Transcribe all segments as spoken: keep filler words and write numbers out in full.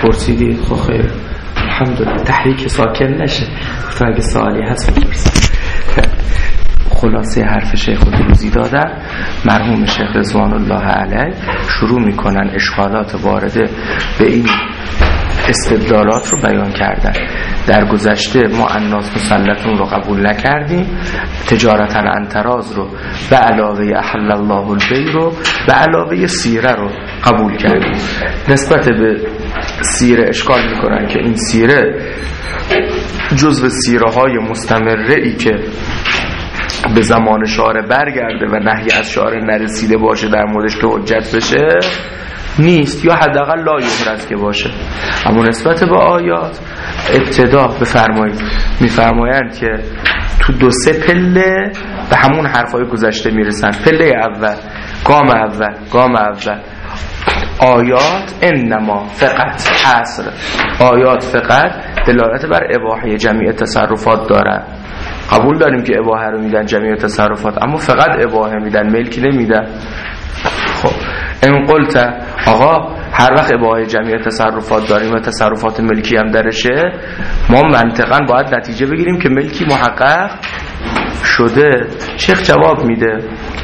پرسیدی؟ خب خیر الحمدلله. تحریک ساکن نشه تو اگه سوالی هست بپرسید. خلاصه حرف شیخ الدروزی دادن، مرحوم شیخ رضوان الله علیه شروع میکنن اشکالات وارده به این استدلالات رو بیان کردن. در گذشته ما الناس مسلطون رو قبول نکردیم، تجارتا انتراز رو به علاوه احل الله البیع رو به علاوه سیره رو قبول کردیم. نسبت به سیره اشکال میکنن که این سیره جزو سیره های مستمره ای که به زمان شارع برگرده و نهی از شارع نرسیده باشه در موردش که حجت بشه نیست، یا حداقل لا یحرز که باشه. اما نسبت به آیات ابتدا بفرمایید میفرمایند که تو دو سه پله به همون حرفای گذشته میرسن. پله اول، گام اول گام اول آیات انما فقط حصر، آیات فقط دلالت بر اباحه جمیع تصرفات دارن. قبول داریم که اباحه رو میدن جمیع تصرفات، اما فقط اباحه میدن، ملکی نمیدن. خب این قلت آقا هر وقت اباحه جمیع تصرفات داریم و تصرفات ملکی هم درشه، ما منطقاً باید نتیجه بگیریم که ملکی محقق شده. شیخ جواب میده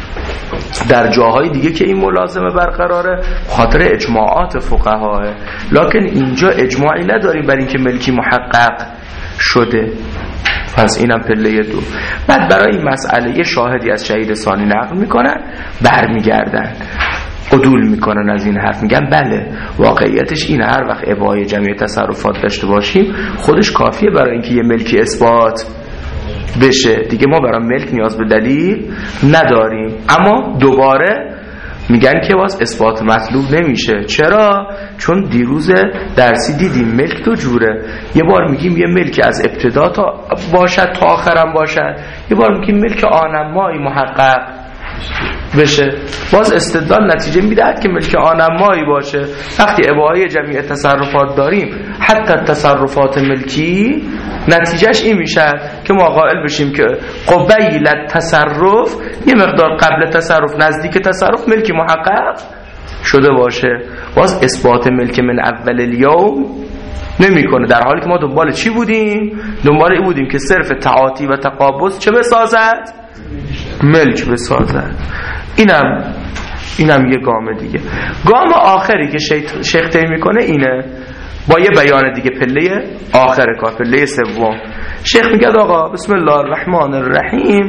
در جاهای دیگه که این ملازمه برقراره خاطر اجماعات فقهاه، لکن اینجا اجماعی نداریم بر اینکه ملکی محقق شده. پس اینم پله دو. بعد برای این مسئله یه شاهدی از شهید ثانی نقل میکنن، برمیگردن عدول میکنن از این حرف، میگن بله واقعیتش این هر وقت اباحه جمیع تصرفات داشته باشیم خودش کافیه برای اینکه یه ملکی اثبات بشه دیگه، ما برای ملک نیاز به دلیل نداریم. اما دوباره میگن که باز اثبات مطلوب نمیشه. چرا؟ چون دیروز درسی دیدیم ملک دو جوره، یه بار میگیم یه ملک از ابتدا تا باشد تا آخرم باشد، یه بار میگیم ملک آنمایی محقق بشه. باز استدلال نتیجه میدهد که ملک آنمایی باشه. وقتی اباحه جمیع تصرفات داریم حتی تصرفات ملکی نتیجهش این میشه که ما قائل بشیم که قبیل تصرف یه مقدار قبل تصرف نزدیک تصرف ملکی محقق شده باشه. باز اثبات ملک من اول الیوم نمیکنه، در حالی که ما دنبال چی بودیم؟ دنبال این بودیم که صرف تعاطی و تقابض چه بسازد؟ ملک بسازد. اینم اینم یه گام دیگه. گام آخری که شیخ طی میکنه اینه، با یه بیان دیگه پله آخر کار، پله سوم. شیخ میگه آقا بسم الله الرحمن الرحیم،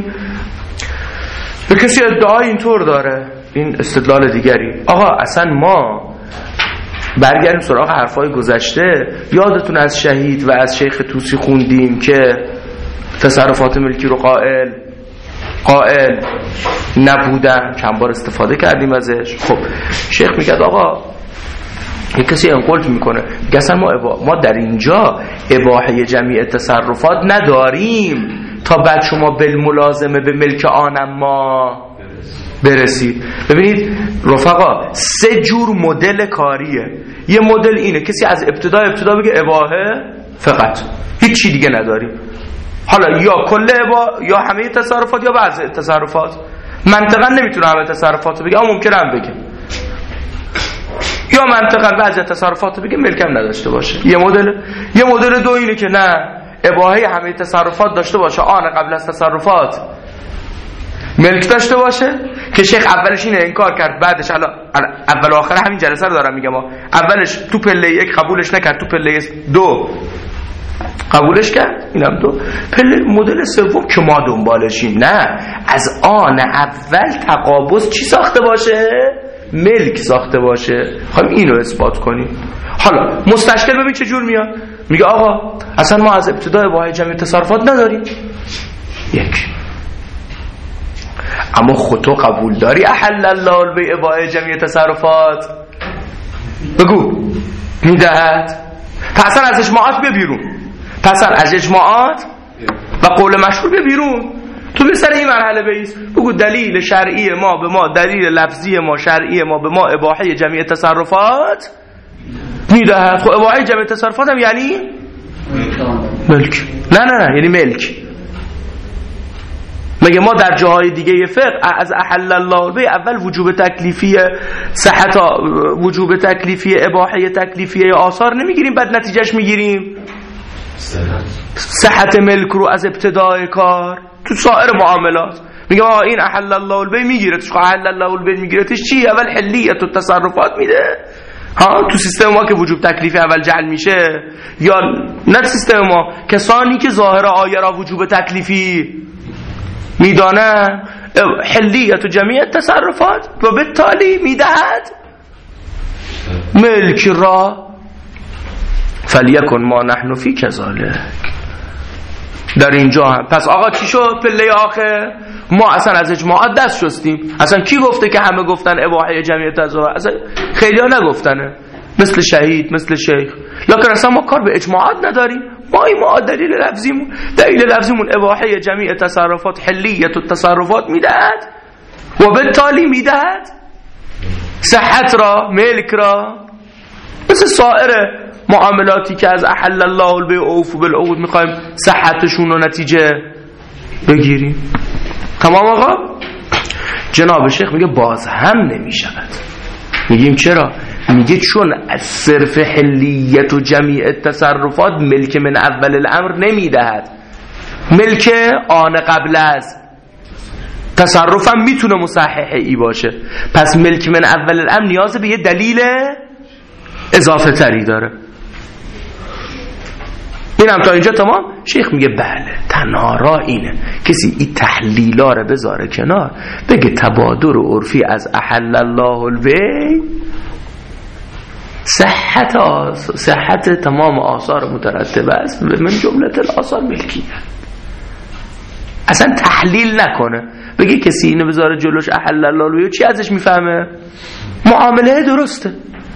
به کسی ادعای اینطور داره، این استدلال دیگری، آقا اصلا ما برگردیم سراغ حرفای گذشته. یادتون از شهید و از شیخ طوسی خوندیم که تصرفات ملکی رو قائل قائل نبودن، چند بار استفاده کردیم ازش. خب شیخ میگه آقا یک کسی انقلت میکنه، میگه اصلا ما, ابا... ما در اینجا اباحه جمیع تصرفات نداریم تا بعد شما بالملازمه به ملک آنم ما برسید. ببینید رفقا سه جور مدل کاریه. یه مدل اینه کسی از ابتدا ابتدا بگه اباحه فقط، هیچ چی دیگه نداریم، حالا یا کل ابا یا همه تصرفات یا بعضی تصرفات. منطقا نمیتونه همه تصرفات رو بگه، اما ممکنه هم بگه، یا منطقا بعضی تصرفات رو بگه ملکم نداشته باشه. یه مدل. یه مدل دو اینه که نه اباحه همه تصرفات داشته باشه، آن قبل از تصرفات ملک داشته باشه، که شیخ اولش اینه انکار کرد، بعدش الان اول و آخر همین جلسه رو دارم میگم، اولش تو پله یک قبولش نکرد، تو پله دو قبولش کرد، اینم دو. پله مدل سوم که ما دنبالشیم، نه از آن اول تقابض چی ساخته باشه؟ ملک ساخته باشه. خواهیم اینو اثبات کنیم. حالا مستشکل ببین چه جور میاد، میگه آقا اصلا ما از ابتدا اباحه جمیع تصرفات نداریم. یک، اما خود تو قبول داری احل الله البیع اباحه جمیع تصرفات؟ بگو میدهد. پس از اجماعات بیا بیرون، پس از اجماعات و قول مشهور بیا بیرون. تو به سر این مرحله بیس بگو دلیل شرعی ما به ما، دلیل لفظی ما شرعی ما به ما اباحه جمیع تصرفات میدهد. خب اباحه جمیع تصرفات هم یعنی ملک. نه نه نه یعنی ملک. مگه ما در جاهای دیگه فقه از احل الله به اول وجوب تکلیفی صحت وجوب تکلیفی اباحه تکلیفی آثار نمیگیریم بعد نتیجهش میگیریم صحت ملک رو از ابتدای کار تو سایر معاملات میگه آقا این احل الله البی میگیرتش احل الله البی میگیرتش چی اول حلیت و تصرفات میده ها تو سیستم ما که وجوب تکلیفی اول جعل میشه یا نه سیستم ما کسانی که ظاهر آیه را وجوب تکلیفی میدانه حلیت و جمیع تصرفات و بالتالی میدهد ملک را فلیکن ما نحن فی کذالک در اینجا هم. پس آقا چی شد پله آخر ما اصلا از اجماعات دست شستیم اصلا کی گفته که همه گفتن اباحه جمیع تصرفات اصلا خیلی ها نگفتنه مثل شهید مثل شیخ لکن اصلا ما کار به اجماعات نداریم ما این ما دلیل لفظیمون دلیل لفظیمون اباحه جمیع تصرفات حلیت و تصرفات میدهد و بالتالی میدهد صحت را ملک را مثل سایر معاملاتی که از احل الله البیع اوفوا بالعقود میخوایم صحتشون رو نتیجه بگیریم تمام آقا جناب شیخ میگه باز هم نمیشود میگیم چرا میگه چون از صرف حلیت و جمیع تصرفات ملک من اول الامر نمیدهد ملک آن قبل از تصرفم میتونه مصححه ای باشه پس ملک من اول الامر نیاز به یه دلیل اضافه تری داره این هم تا اینجا تمام شیخ میگه بله تنها راه اینه کسی این تحلیلا رو بذاره کنار بگه تبادر و عرفی از احل الله البیع صحت آس... صحت تمام آثار مترتبه است من جملت الاثار ملکیه اصلا تحلیل نکنه بگه کسی اینو بذاره جلوش احل الله البیع چی ازش میفهمه معامله درسته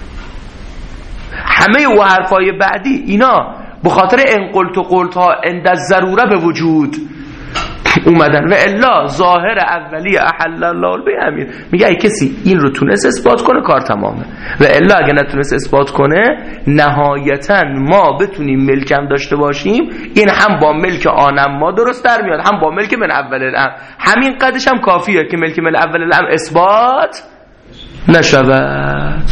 همه و حرفای بعدی اینا بخاطر ان قلت و قلت ها عند الضروره به وجود اومدن و الا ظاهر اولی احل الله البیع همین میگه ای کسی این رو تونست اثبات کنه کار تمامه و الا اگه نتونست اثبات کنه نهایتا ما بتونیم ملکم داشته باشیم این هم با ملک آنم ما درست در میاد هم با ملک من اول الامر همین قدش هم کافیه که ملک من اول الامر اثبات نشود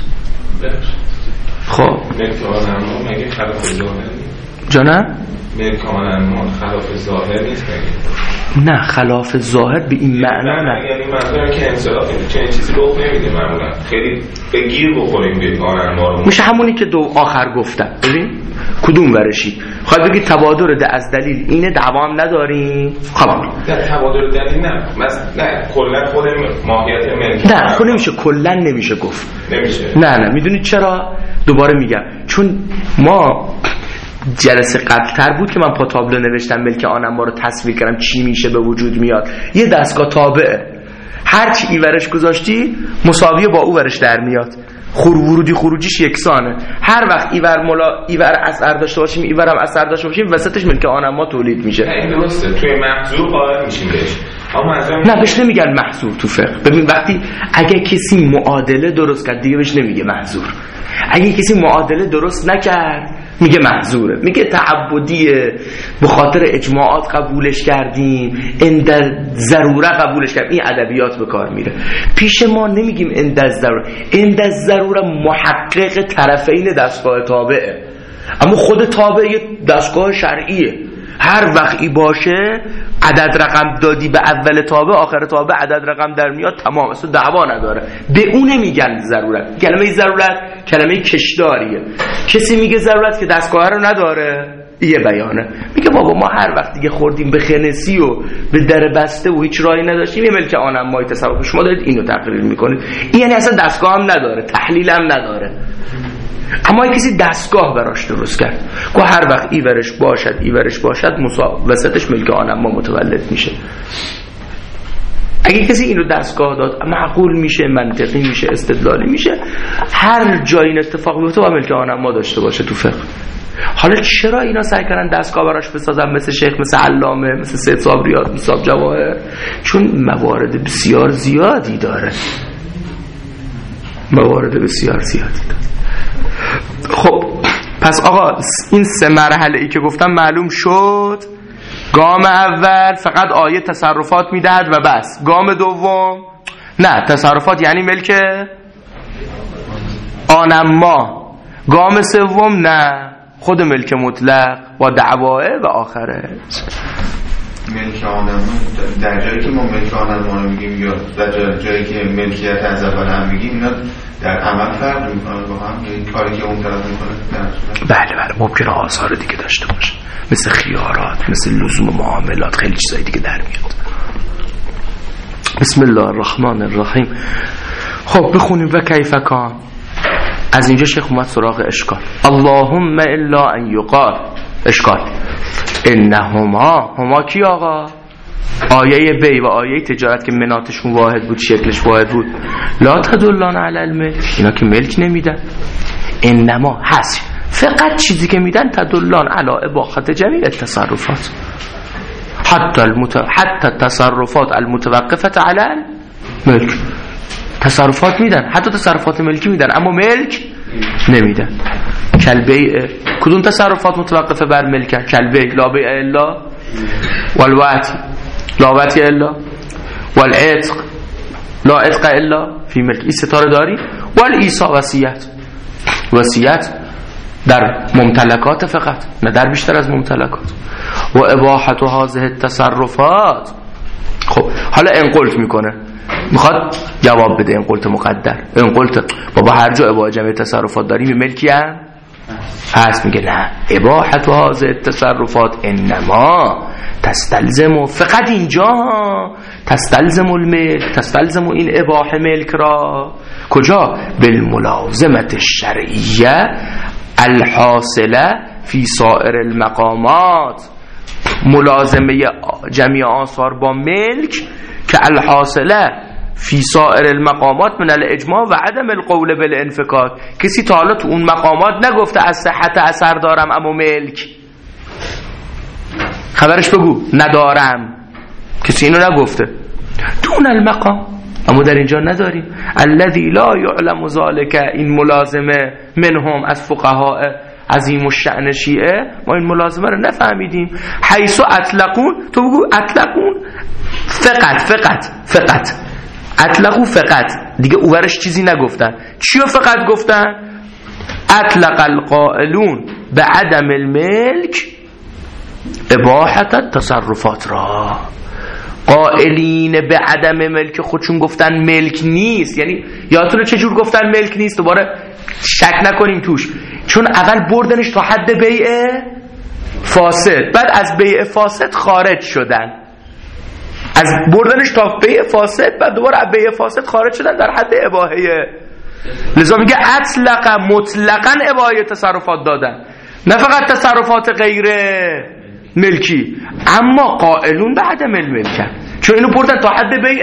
خب ملک آنم ما مگه خلاف ظاهر جانم ملک آنم ما خلاف ظاهر نیست مگه نه خلاف ظاهر به این معنا نه یعنی منظورم که انصراف چنین چیزی رخ نمیده معمولا خیلی به گیر بخوریم به آنم ما رو میشه همونی که دو آخر گفتم ببین کدوم ورشی خواهد بگی تبادر ده از دلیل اینه دعوام نداریم خب نه تبادر دلیل نه مثلا نه کلا خود ماهیت ملک نه خود نمیشه کلا نمیشه گفت نمیشه نه نه میدونید چرا دوباره میگم چون ما جلسه قبلتر بود که من پا تابلو نوشتم ملک آنم ما رو تصویر کردم چی میشه به وجود میاد یه دستگاه تابعه هر چی ایورش گذاشتی مساویه با او ورش در میاد خور ورودی خروجیش یکسانه هر وقت ایور ملا ایور اثر داشته باشیم ایورم اثر داشته باشیم وسطش ملک آنم ما تولید میشه نه درسته توی محضور قائل میشیم بهش اما نه بهش نمیگن محضور تو فقه ببین وقتی اگه کسی معادله درست کرد دیگه بهش نمیگه محضور اگه کسی معادله درست نکرد میگه محظوره میگه تعبدیه به خاطر اجماعات قبولش کردیم عند ضروره قبولش کردیم این ادبیات به کار میره پیش ما نمیگیم عند ضروره عند ضروره محقق طرفین دستگاه تابعه اما خود تابع یه دستگاه شرعیه هر وقتی باشه عدد رقم دادی به اول تابع آخر تابع عدد رقم در میاد تمام اصلا دعوا نداره به اون نمیگن ضرورت کلمه ضرورت کلمه کشداریه کسی میگه ضرورت که دستگاه رو نداره یه بیانه میگه بابا ما هر وقت دیگه خوردیم به خنسی و به در بسته و هیچ راهی نداشتیم یه ملک آنم مای تصور شما دارید اینو تقریر میکنید این یعنی اصلا دستگاه هم نداره تحلیل هم نداره اما کسی دستگاه براش درست کرد که هر وقت ایورش باشد ایورش باشد وسطش ملک آنم ما متولد میشه اگه کسی اینو دستگاه داد معقول میشه منطقی میشه استدلالی میشه هر جایی این اتفاق بیفته با ملک آنم ما داشته باشه تو فقه حالا چرا اینا سعی کردن دستگاه براش بسازن مثل شیخ مثل علامه مثل سید صابریات مثل صاحب جواهر چون موارد بسیار زیادی داره موارد بسیار زیادی داره خب پس آقا این سه مرحله ای که گفتم معلوم شد گام اول فقط آیه تصرفات میدهد و بس. گام دوم نه، تصرفات یعنی ملک آنم ما. گام سوم نه، خود ملک مطلق با دعواه و آخره. ملک آنم در جایی که ما ملک آنم ما میگیم یا در جایی که ملکیت از اول هم میگیم، اینا در عمل فرق میکنن با هم؟ یعنی کاری که اون طرف میکنه؟ بله بله، ممکنه آثار دیگه داشته باشه، مثل خیارات، مثل لزوم معاملات، خیلی چیزای دیگه در میاد. بسم الله الرحمن الرحیم. خب بخونیم و کیف کان. از اینجا شیخ اومد سراغ اشکال. اللهم الا ان یقال. اشکال انهما، هما کی آقا؟ آیه بی و آیه تجارت که مناتشون واحد بود، شکلش واحد بود. لا تدلان علی الملک، اینا که ملک نمیدن. انما هست فقط چیزی که میدن تدلان علی اباحت جمیع التصرفات، حتی المت... حتی تصرفات المتوقفه علی الملک. تصرفات میدن، حتی تصرفات ملکی میدن، اما ملک نمیدن. کلبیع، کدوم تصرفات متوقفه بر ملک؟ کلبیع لا بیع الا والوعت لا وعت الا والعتق لا عتق الا فی ملک. این ستاره داری. والایصا وصیت، وصیت در ممتلکات فقط، نه در بیشتر از ممتلکات. و اباحت هذه التصرفات. خب حالا انقلت میکنه، میخواد جواب بده. انقلت مقدر، انقلت بابا هر جا اباحت جمعی تصرفات داریم ملکی هم هست. میگه نه، اباحت هذه التصرفات انما تستلزم، فقط اینجا تستلزم الملک، تستلزم این اباحه ملک را. کجا؟ بالملازمت الشرعیه الحاصله فی سائر المقامات. ملازمه جمعی آثار با ملک که الحاصله فی سائر المقامات من الاجماع و عدم القول بالانفکاک. کسی تا حالا تو اون مقامات نگفته از صحت اثر دارم اما ملک، خبرش بگو ندارم، کسی اینو نگفته. دون المقام، اما در اینجا نداریم. الذی لا یعلم ذلک، این ملازمه منهم از فقهای عظیم الشأن شیعه، ما این ملازمه رو نفهمیدیم. حیث اطلقون، تو بگو اطلقون فقط فقط فقط اطلقو فقط، دیگه اوورش چیزی نگفتن. چیو فقط گفتن؟ اطلق القائلون به عدم الملک اباحت التصرفات را. قائلین به عدم ملک خودشون گفتن ملک نیست. یعنی یادتونه چجور گفتن ملک نیست؟ دوباره شک نکنیم توش، چون اول بردنش تا حد بیع فاسد، بعد از بیع فاسد خارج شدن. از بردنش تا بیع فاسد، بعد دوباره از بیع فاسد خارج شدن در حد اباحه. لذا میگه اطلق، مطلقاً اباحه تصرفات دادن، نه فقط تصرفات غیر ملکی. اما قائلون به عدم الملک، چون اینو بردن تا حد بیع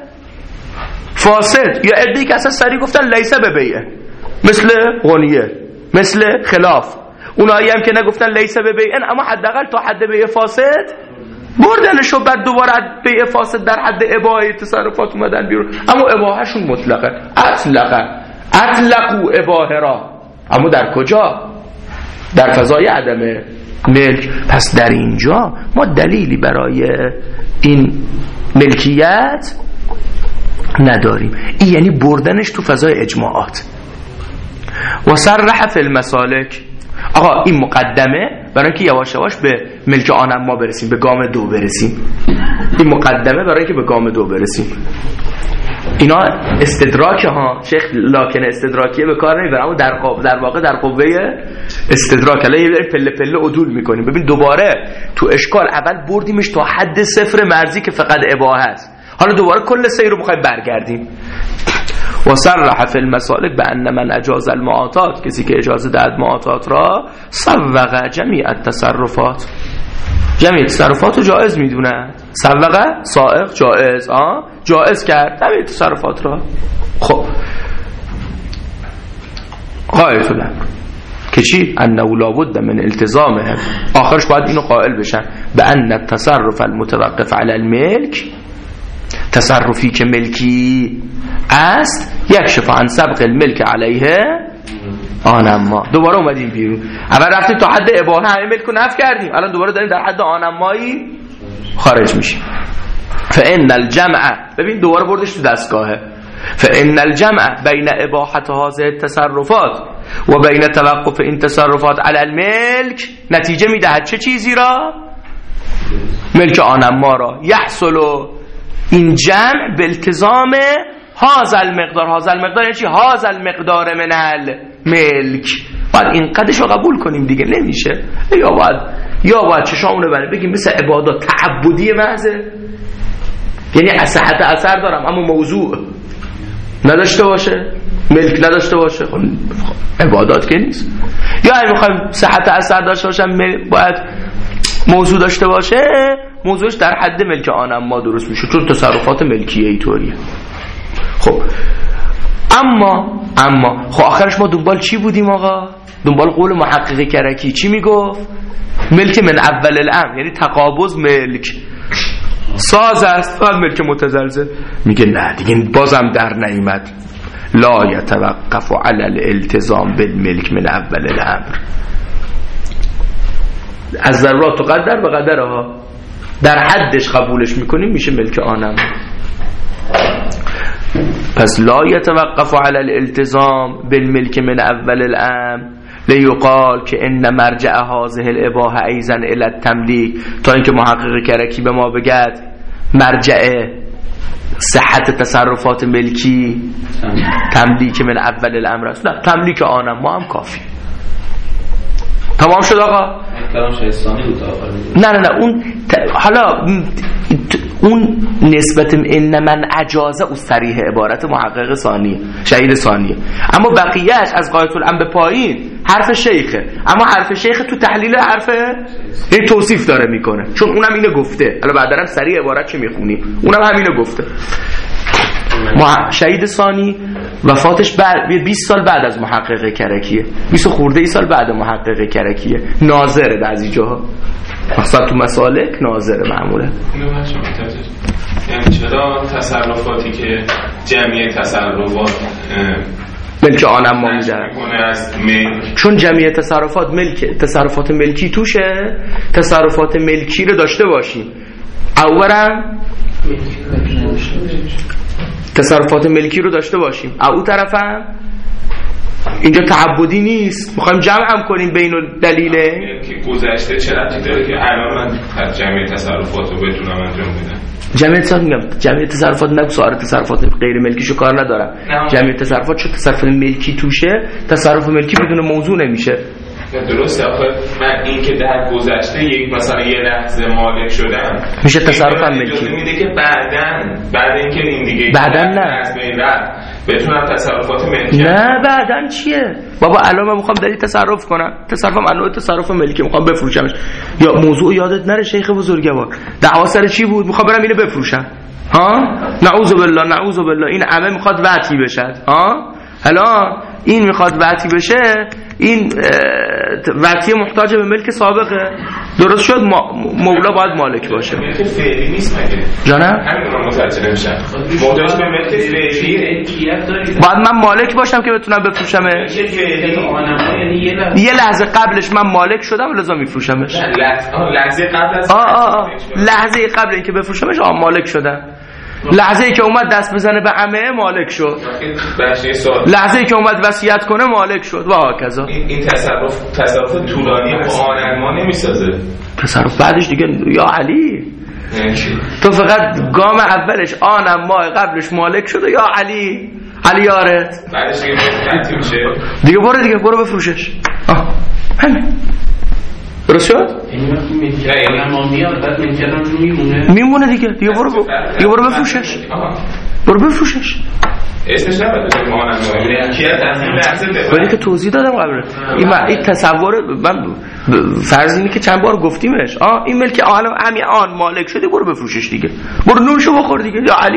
فاسد. یا عده‌ای که اصلا سری گفتن لیس به بیع، مثل غنیه، مثل خلاف. اونایی هم که نگفتن لیس به بیع اما حداقل تا حد بیع فاسد بردنشو، بعد دوباره بیع فاسد در حد اباحه تصرفات اومدن بیرون. اما اباحهشون مطلقه، اطلقه اطلقو اباحه را، اما در کجا؟ در فضای عدم ملک. پس در اینجا ما دلیلی برای این ملکیت نداریم. این یعنی بردنش تو فضای اجماعات. و صرح فی المسالک. آقا این مقدمه برای اینکه یواش یواش به ملک آنم ما برسیم، به گام دو برسیم. این مقدمه برای اینکه به گام دو برسیم. اینا استدراک ها، شیخ لاکن استدراکیه به کار نمیبره، اما در قو... در واقع در قوه استدراک. الان یه پله پله عدول میکنیم. ببین دوباره تو اشکال اول بردیمش تا حد صفر مرزی که فقط اباحه است، حالا دوباره کل سیر رو میخوایم برگردیم. و صرح فی المسالک به ان من اجاز المعاطات، کسی که اجازه داد معاطات را، سوق جمیع التصرفات، جمیع تصرفات رو جائز میدونه. سوق سائق جائز، آه جائز کرد جمیع تصرفات را. خب قائل الامر که چی؟ انه لا بد من التزامهم، آخرش باید اینو قائل بشن به ان التصرف المتوقف علی الملک، تصرفی که ملکی است، یکشف عن سبق الملک علیه آنما. دوباره اومدیم بیرون. اول رفتیم تا حد اباحه همه ملک رو نفی کردیم، الان دوباره داریم در حد آنمایی خارج میشیم. فان الجمع، ببین دوباره بردش تو دستگاهه. فان الجمع بین اباحه هذه التصرفات و بین توقف این تصرفات علی الملک نتیجه میدهد چه چیزی را؟ ملک آنما را. یحصل این جمع به التزام هذا المقدار. هذا المقدار یعنی چی؟ هذا المقدار من الملک. باید این قدش رو قبول کنیم دیگه، نمیشه. یا باید یا باید چشامونه بره بگیم مثل عبادات تعبدی محضه، یعنی صحت اثر دارم اما موضوع نداشته باشه، ملک نداشته باشه، خب عبادات که نیست. یا اگه میخوایم صحت اثر داشته باشم باید موضوع داشته باشه، موضوعش در حد ملک آنما درست میشه، چون تصرفات ملکیه اینطوریه. خب اما اما خب آخرش ما دنبال چی بودیم آقا؟ دنبال قول محقق کرکی چی میگفت؟ ملک من اول الامر، یعنی تقابض ملک ساز است و ملک متزلزل. میگه نه دیگه بازم در نعمت لا یتوقف علی الالتزام بالملک من اول الامر. از ضرورات و قدر به قدرها در حدش قبولش میکنیم میشه ملک آنم. پس لا یتوقف علی الالتزام بالملک من اول الامر لیقال که ان مرجع هذه الاباحه ایضا الی التملیک، تا اینکه محقق کرکی به ما بگد مرجع صحت تصرفات ملکی تملیک من اول الامر است. نه، تملیک آنم ما هم کافی. تمام شد آقا؟ کلام شایستانی بود آخر. نه نه نه اون ت... حالا اون نسبت ان من اجازه او صریح عبارت محقق ثانی شهید ثانیه، اما بقیهش از غایت الامر به پایین حرف شیخه. اما حرف شیخ تو تحلیل حرف یعنی توصیف داره میکنه، چون اونم اینو گفته. حالا بعدا هم صریح عبارت چی میخونیم، اونم همینو گفته. شهید ثانی وفاتش بعد بیست سال بعد از محقق کرکیه، بیست خورده ای سال بعد محقق کرکیه، ناظره بعضی جاها، مثلا تو مسالک ناظره معموله. یعنی چرا تصرفاتی که جمعی تصرفات ملک آنم ما میدن؟ چون جمعی تصرفات ملک تصرفات ملکی توشه، تصرفات ملکی رو داشته باشیم. اولم تصرفات ملکی رو داشته باشیم، او طرفم اینجا تعبدی نیست، میخوایم جمع هم کنیم بین دلیله که گذشته چه ربطی داره که الان من جمعی تصرفات رو بتونم انجام بدم. جمعی تصرفات میگم جمعی تصرفات نگو، سایر تصرفات غیر ملکیشو کار ندارم. جمعی تصرفات چون تصرف ملکی توشه، تصرف ملکی بدون موضوع نمیشه. درسته. آخه من این که در گذشته یک مثلا یه لحظه مالک شدم میشه تصرفم ملکی میده که بعدن بعد اینکه این دیگه بعدن نه بتونم تصرفات ملکی. نه بعدن چیه بابا؟ الان من میخوام داری تصرف کنم، تصرفم انواع تصرف ملکی، میخوام بفروشمش. یا موضوع یادت نره شیخ بزرگوار دعوا سر چی بود؟ میخوام برم اینو بفروشم. ها نعوذ بالله نعوذ بالله، این همه میخواد وعتی بشه. ها حالا این میخواد وعتی بشه، این وعتی محتاج به ملک سابقه. درست شد؟ مولا باید مالک باشه. ملک فعلی نیست مگه؟ جانم همین رو متوجه نمیشم. محتاج به ملک فعلی باید من مالک باشم که بتونم بفروشمش. یه لحظه قبلش من مالک شدم لازم میفروشمش. لحظه قبل از آه آه آه. لحظه قبل اینکه بفروشمش آ مالک شدم. لحظه ای که اومد دست بزنه به عمه مالک شد. لحظه ای که اومد وصیت کنه مالک شد و هکذا. این این تصرف تصرف طولانی آن ما نمیسازه. تصرف بعدش دیگه یا علی تو فقط گام اولش آنم ماه قبلش مالک شده یا علی علی یارت بعدش دیگه مالک میشه دیگه. برو دیگه برو بفروشش. آه همین درست شد؟ میمونه دیگه دیگه برو دیگه برو بفروشش. برو بفروشش. اسمش نباید مانم ملکیت از این لحظه بفرد. ولی که توضیح دادم قبل این این تصور من فرض اینه که چند بار گفتیمش. آه این ملک آن همین آن مالک شدی برو بفروشش دیگه. برو نوشو بخور دیگه یا علی.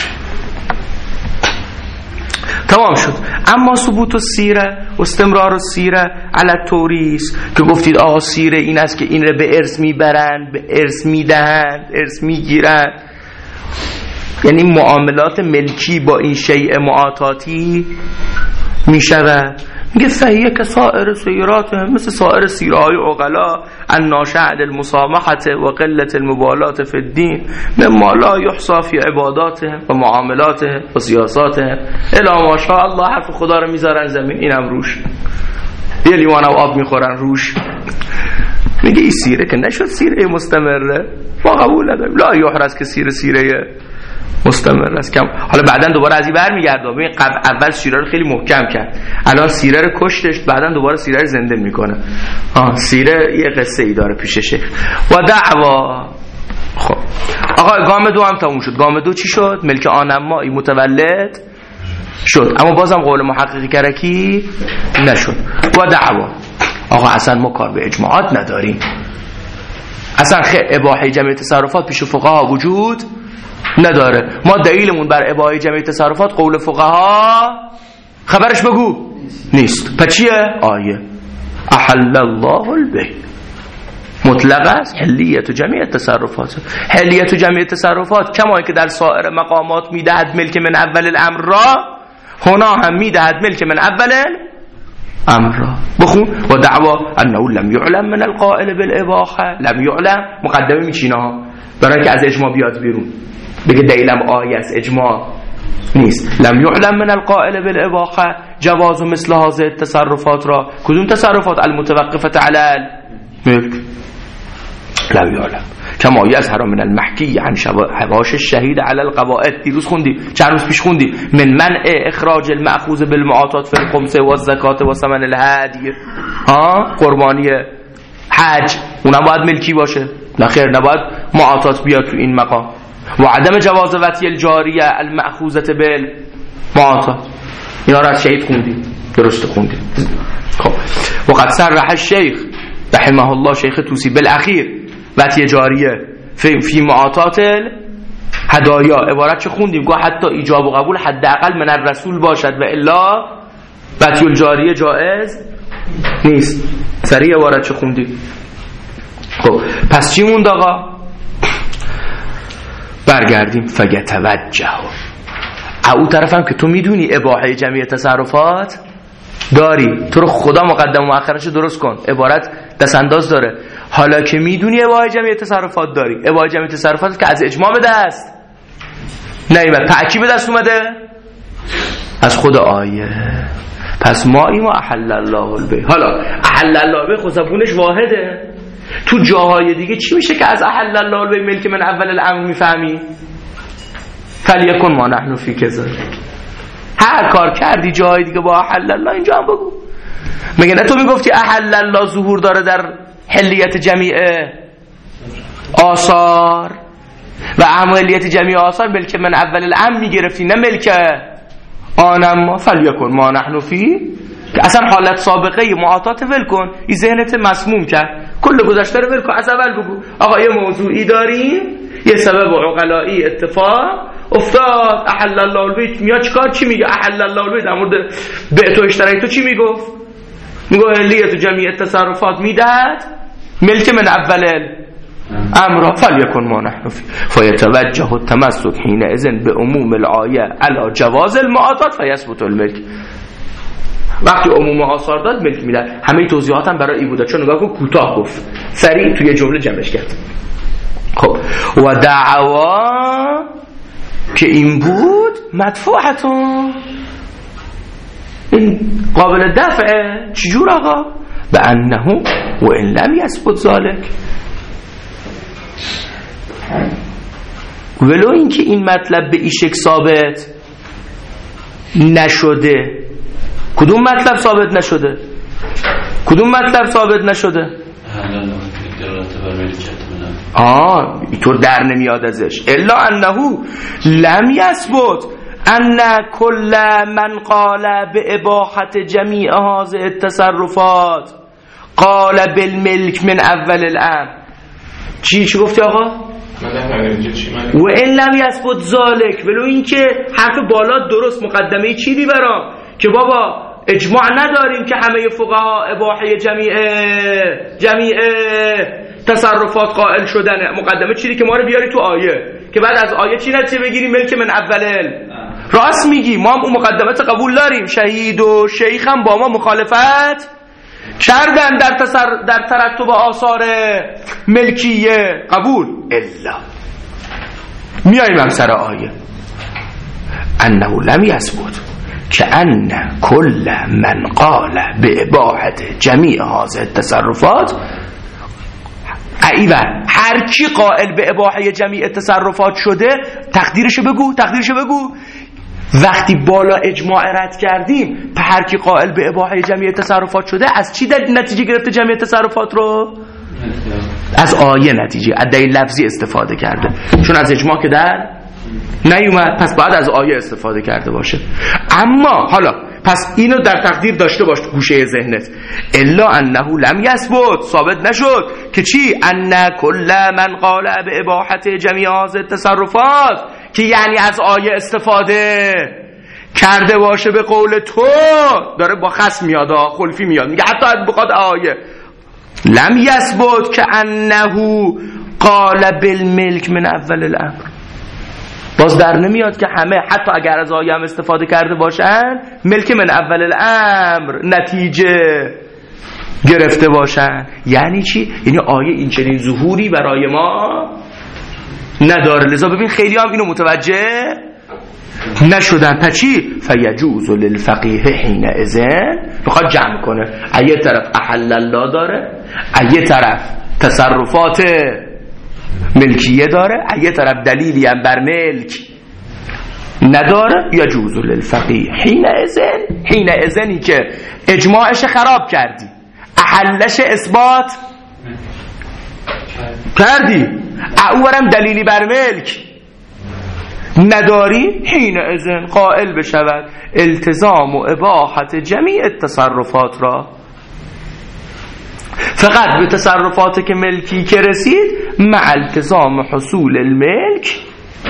تمام شد. اما ثبوت السیره و استمرار السیره علی التوریث که گفتید آقا سیره این است که این رو به ارث میبرن، به ارث میدهن، ارث میگیرن، یعنی معاملات ملکی با این شیء معاطاتی میشود. میگه فهیه که سائر سیرات، مثل سائر سیرهای عقلا، الناشع للمسامحة و قلت المبالات فی الدین مما لا یحصى فی عباداته و معاملاته و سیاساته الا ما شاء الله. حرف خدا رو میذارن زمین، اینم روش یه لیوان آب میخورن روش. میگه این سیره که نشد سیره مستمره، ما قبول نداریم. لا یحرز که سیره سیره مستمر است. کم حالا بعدن دوباره از این برمیگرده. ببین اول سیره رو خیلی محکم کرد، الان سیره رو کشتش، بعدن دوباره سیره رو زنده میکنه. آه سیره یه قصه ای داره پیششه. و دعوا. خب آقا گام دو هم تموم شد. گام دو چی شد؟ ملک آنمایی متولد شد، اما بازم قول محققی کرکی نشد. و دعوا. آقا اصلا ما کار به اجماعات نداریم، اصلا خیلی اباحه جمعی تصرفات پیش فقها وجود نداره. ما دلیلمون بر اباحه جمعی تصرفات قول فقها خبرش بگو نیست. پس چیه؟ آیه احل الله البیع مطلق است، حلیت جمعی تصرفات. حلیت جمعی تصرفات کما که در سایر مقامات میدهد ملک من اول الامر را، هنا هم میدهد ملک من اول امر را. بخون و دعوا انه لم یعلم من القائل بالاباحه. لم یعلم مقدمه میچینه ها برای که از اجماع بیاد بیرون، بگه دلیلم آیه است اجماع نیست. لم یعلم من القائل بالاباحه جواز مثل هذه التصرفات را. کدوم تصرفات؟ المتوقفه علی الملک. لم یعلم کما یظهر من المحکی عن حواش الشهید علی القواعد. دیروز خوندیم، چند روز پیش خوندیم، من منع اخراج المأخوذ بالمعاطات فی الخمس و الزکات و ثمن الهدی. ها قربانی حج اونم باید ملکی باشه؟ نه خیر، نباید معاطات بیاد تو این مقام. و عدم جواز وطی الجاریه المأخوذه بالمعاطات. اینا را از شهید خوندیم، درست خوندیم. خب وقد صرح الشیخ رحمه الله، شیخ توسی، بالاخیر وطی جاریه فی, فی معاطات هدایا. عبارت چه خوندیم؟ گوه حتی ایجاب و قبول حداقل من الرسول باشد و الا وطی الجاریه جائز نیست. سریع عبارت چه خوندیم؟ خب پس چی موند آقا؟ برگردیم. فیتوجه او طرفم که تو میدونی اباحه جمعی تصرفات داری، تو رو خدا مقدم و مؤخرش درست کن. عبارت دست انداز داره. حالا که میدونی اباحه جمعی تصرفات داری، اباحه جمعی تصرفات که از اجماع به دست نیامد، تأکید به دست اومده از خود آیه. پس ما ایما احل الله البیع. حالا احل الله البیع خود زبونش واحده، تو جاهای دیگه چی میشه که از احل الله البیع ملک من اول الامر میفهمی؟ فلیکن ما نحن فی کذالک. هر کار کردی جاهای دیگه با احل الله، اینجا هم بگو. مگه نه تو میگفتی احل الله ظهور داره در حلیت جمیع آثار و عملیت جمیع آثار ملک من اول الامر میگرفتی، نه ملک آنم ما. فلیکن ما نحن فی، اصلا حالت سابقه معاطات ول کن، این ذهنت مسموم کرد، کل گذشته رو ول کن، از اول بگو آقا یه موضوعی داریم، یه سبب عقلایی اتفاق افتاد، احل الله البیع. میاد چیکار؟ چی میگه احل الله البیع در مورد بیع تو اشتراک؟ تو چی میگفت؟ میگه حلیت جمعی تصرفات میدهد ملک من اول امر. فلیکن ما نحن فی فیتوجه التمسک حینئذ بعموم الآیه علی جواز المعاطات فیثبت الملک. وقتی عموم آثار داد ملک میدن. همه توضیحات هم برای این بوده، چون نگاه کن کوتاه گفت، سریع توی جمله جمعش کرد. خب و دعوا که این بود مدفوعتون، این قابل دفعه. چجور آقا؟ به انه و ان لم یثبت ذلک، ولو اینکه این مطلب به این شکل ثابت نشده. کدوم مطلب ثابت نشده؟ کدوم مطلب ثابت نشده؟ آه اینطور در نمیاد ازش. الا انه لم یثبت ان کل من قال به اباحت جمیع هذه التصرفات قال بالملک من اول الامر. چی چی گفتی آقا؟ و ان لم یثبت ذلک، ولو اینکه حرف بالا درست مقدمه چی دی برام که بابا اجماع نداریم که همه فقها اباحه جمیع جمیع تصرفات قائل شدنه. مقدمه چی دی که ما رو بیاری تو آیه که بعد از آیه چی نتیجه بگیریم؟ ملک من اول. راست میگی، ما هم اون مقدمت قبول داریم، شهید و شیخ هم با ما مخالفت کردن در تسر در ترتب آثار ملکیه، قبول. الا میاییم هم سر آیه انه لم یثبت که ان کل من قال به اباحت جمیع هذه التصرفات، ایوه هر کی قائل به اباحه جمیع تصرفات شده تقدیرشو بگو، تقدیرشو بگو. وقتی بالا اجماع رد کردیم په هر کی قائل به اباحه جمیع تصرفات شده، از چی در نتیجه گرفته جمیع تصرفات رو؟ از آیه نتیجه، از دلیل لفظی استفاده کرده، چون از اجماع که در نیومد، پس باید از آیه استفاده کرده باشه. اما حالا پس اینو در تقدیر داشته باش تو گوشه ذهنت، الا انه لم یثبت، ثابت نشد که چی؟ ان کل من قال به اباحت جمیع هذه التصرفات، که یعنی از آیه استفاده کرده باشه به قول تو. داره با خصم میاد، خلفی میاد، میگه حتی از بخواد آیه لم یثبت که انه قال بالملک من اول الامر. باز در نمیاد که همه حتی اگر از آیه هم استفاده کرده باشن ملک من اول الامر نتیجه گرفته باشن. یعنی چی؟ یعنی آیه این چنین ظهوری برای ما نداره. لذا ببین خیلی هم اینو متوجه نشدن. پس چی؟ فیجوز للفقیه حین اذن، بخواد جمع کنه، ایه طرف احل الله داره، ایه طرف تصرفات ملکیه داره، ایه طرف دلیلی هم بر ملک نداره. یجوز للفقیه حین اذن، حین اذنی که اجماعش خراب کردی، احلش اثبات کردی، اورم دلیلی بر ملک نداری، حین اذن قائل بشود التزام و اباحت جمیع التصرفات را. فقط به تصرفات که ملکی که رسید مع التزام حصول الملک،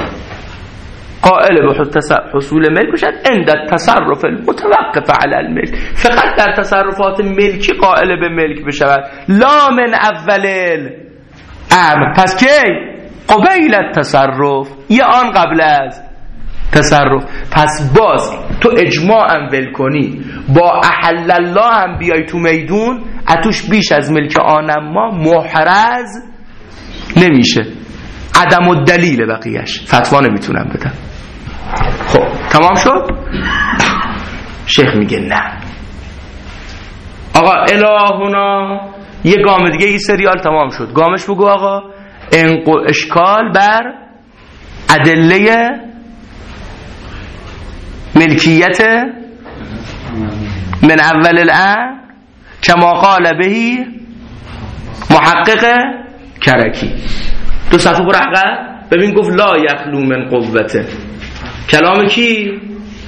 قائل به حصول ملک بشد عند التصرف المتوقف علی الملک، فقط در تصرفات ملکی قائل به ملک بشود، لا من اول الامر. پس کی؟ قبیل التصرف، یه آن قبل از تصرف. پس باز تو اجماع هم ول کنی، با احل الله هم بیای تو میدون، اتوش بیش از ملک آنم ما محرز نمیشه. عدم و دلیل بقیهش فتوا نمیتونم بدم. خب تمام شد؟ شیخ میگه نه آقا الهونا، یه گام دیگه این سریال تمام شد، گامش بگو آقا. انقو اشکال بر ادله ملکیت من اول الامر کما قال بهی محقق کرکی. دو صفحه برو عقب ببین، گفت لا یخلو من قوته. کلام کی؟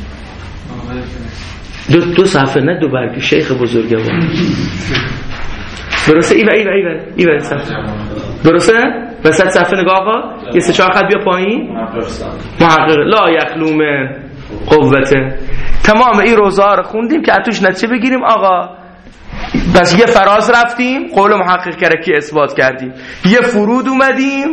دو, دو صفحه نه دو برگ، شیخ بزرگوار. درسته؟ ایوه ایوه ایوه ایوه صفحه درسته؟ وسط صفحه نگاه آقا، یه سه چهار خط بیا پایین. محقق لا یخلو من قوته. تمام این روزه ها رو خوندیم که اتوش نتیجه بگیریم آقا. بس یه فراز رفتیم، قول محقق کرکی اثبات کردیم، یه فرود اومدیم،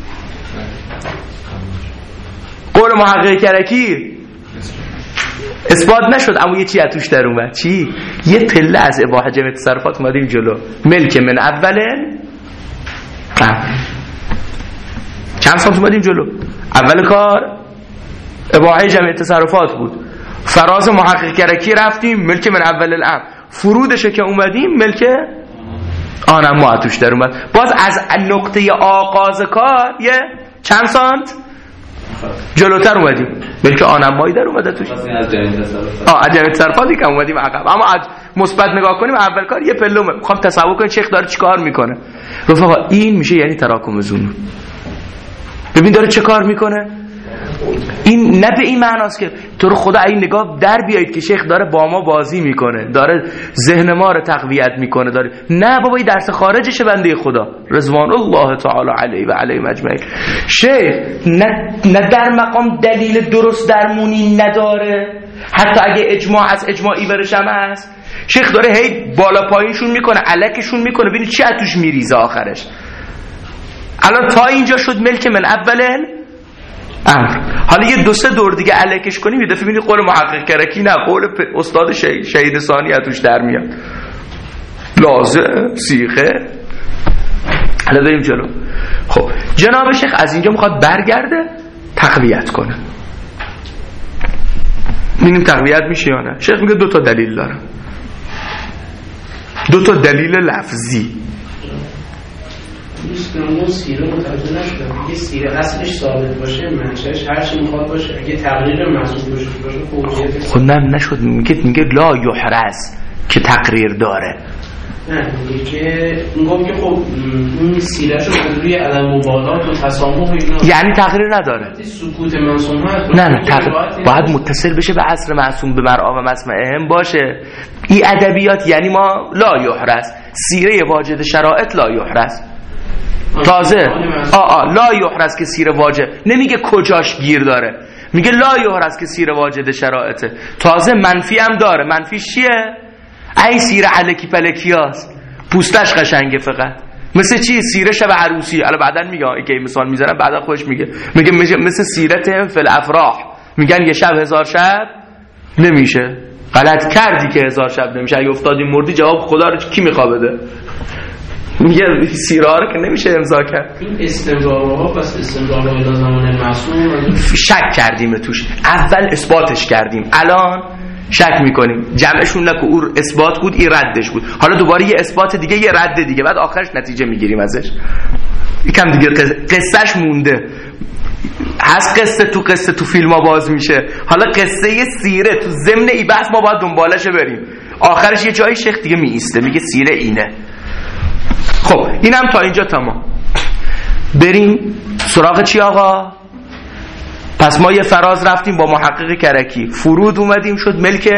قول محقق کرکی اثبات نشد، اما یه چی اتوش در اومد. چی؟ یه پله از اباحه جمع تصرفات اومدیم جلو، ملک من اول امر. چند سانت اومدیم جلو؟ اول کار اباحه جمع تصرفات بود، فراز محقق کرکی رفتیم، ملک من اول الامر. فرودشه که اومدیم، ملک آنم ما توش در اومد. باز از نقطه آغاز کار یه چند سانت جلوتر اومدیم، ملک آنم مایی در اومده توش. از جمعی تصرفات آه از جمعی تصرفاتی که اومدیم عقب. اما از مثبت نگاه کنیم، اول کار یه پله اومد. میخوام تصور کنیم شیخ داره چی کار میکنه. رفقا این میشه یعنی تراکم زنون. ببین داره چه کار میکنه. این نه به این معناست که تو رو خدا این نگاه در بیایید که شیخ داره با ما بازی میکنه، داره ذهن ما رو تقویت میکنه، داره. نه بابا این درس خارجشه بنده خدا رضوان الله تعالی علیه و علیه مجمعین. شیخ نه, نه در مقام دلیل درست درمونی نداره، حتی اگه اجماع از اجماعی برش هم هست. شیخ داره هی بالا پایینشون میکنه، الکشون میکنه، ببینید چی اتوش میریزه آخرش. الان تا اینجا شد ملک من اول امر. حالا یه دو سه دور دیگه الکش کنیم یه دفعه میبینی قول محقق کرکی نه، قول استاد شهید, شهید ثانی توش در میاد. لازم صیغه. حالا بریم جلو. خب جناب شیخ از اینجا میخواد برگرده تقویت کنه. میگیم تقویت میشه یا نه؟ شیخ میگه دو تا دلیل داره، دو تا دلیل لفظی. اون سیره متوجه نشدم. اگه سیره اصلش ثابت باشه منشأش هر چی میخواد باشه، اگه تقریر محسوب باشه باشه فوقیت خب نه نشد. میگه میگه لا یحرز که تقریر داره. نه میگه که میگم که خب این سیرهشو روی عدم مبالات و تسامح اینا یعنی تقریر نداره. سکوت معصوم هست. نه نه تقریر باید متصل بشه به اصل معصوم به مرعا و مسمعهم باشه. این ادبیات یعنی ما لا یحرز، سیره واجد شرایط لا یحرز. تازه آ آ لا یحرز که سیره واجد، نمیگه کجاش گیر داره، میگه لا یحرز که سیره واجد شرایطه. تازه منفی هم داره. منفی چیه؟ ای سیره علکی پلکی هست، پوستش قشنگه فقط. مثل چی؟ سیره شب عروسی. الان بعدن میگه که مثال میزنم بعدا خودش میگه میگه مثل سیرت فل افراح. میگن یه شب هزار شب نمیشه. غلط کردی که هزار شب نمیشه. اگه افتادی مردی جواب خدا رو کی میخواد بده؟ میگه سیره رو که نمیشه امضا کرد. این استمرارها پس استمرارها الى زمان معصوم شک کردیم توش. اول اثباتش کردیم، الان شک میکنیم. جمعشون نکو او اثبات بود این ردش بود، حالا دوباره یه اثبات دیگه یه رد دیگه، بعد آخرش نتیجه میگیریم ازش. یکم دیگه قصهش مونده. هست قصه تو قصه تو فیلم ها باز میشه. حالا قصه یه سیره تو ضمن ای بحث ما باید دنبالش بریم. آخرش یه جایی شیخ دیگه میایسته میگه سیره اینه. خب اینم تا اینجا تمام. بریم سراغ چی آقا؟ پس ما یه فراز رفتیم با محقق کرکی، فرود اومدیم شد ملک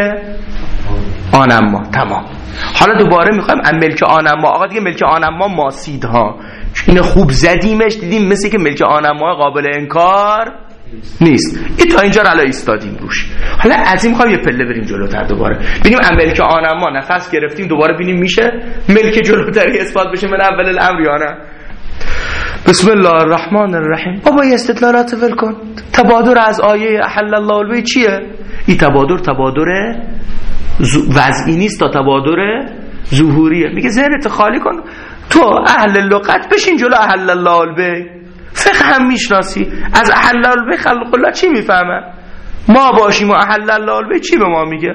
آنما. تمام. حالا دوباره میخوایم ام ملک آنما. آقا دیگه ملک آنما ماسید ها، اینو خوب زدیمش دیدیم مثل که ملک آنما قابل انکار نیست. این تا اینجا رو الان ایستادیم روش. حالا از این میخوایم یه پله بریم جلوتر دوباره ببینیم ام ملک آنما نفس گرفتیم دوباره ببینیم میشه ملک جلوتری اثبات بشه من اول الامر یا نه. بسم الله الرحمن الرحیم. بابا یه استدلالات ول کن. تبادر از آیه احل الله البیع چیه؟ این تبادر تبادر وضعی نیست تا تبادر ظهوریه. میگه ذهنت خالی کن، تو اهل لغت بشین جلو احل الله البیع، فقه هم میشناسی. از احل الله البیع خلق الله چی میفهمن؟ ما باشیم و احل الله البیع چی به ما میگه؟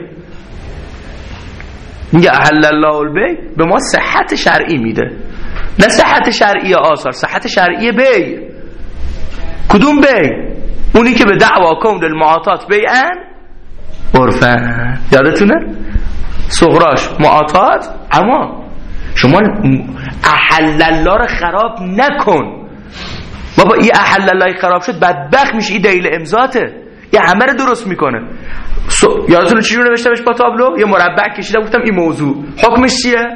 میگه احل الله البیع به ما صحت شرعی میده، نه صحت شرعی آثار، صحت شرعی بیع. کدوم بیع؟ اونی که به دعوا کون المعاطات بیعن عرفن. یادتونه؟ صغراش معاطات. اما شما احل الله رو خراب نکن. بابا این احل الله خراب شد بدبخت میشه. این دلیل امضاته، یه همه رو درست میکنه. سو... یادتونه چجوری نوشتمش با تابلو؟ یه مربع کشیدم گفتم این موضوع حکمش چیه؟